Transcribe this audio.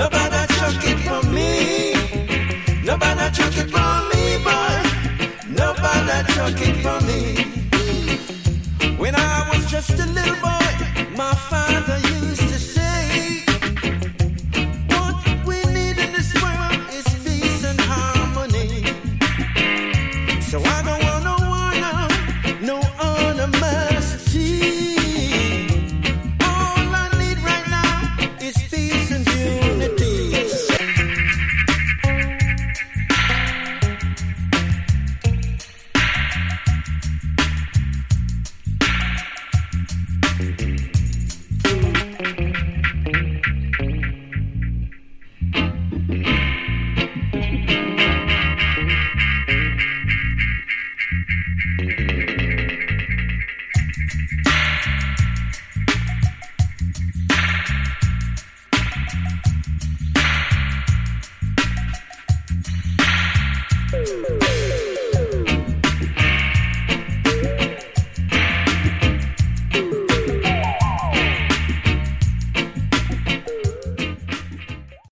Nobody chuck it for me. Nobody chuck it for me, boy. Nobody chuck it for me. When I was just a little boy,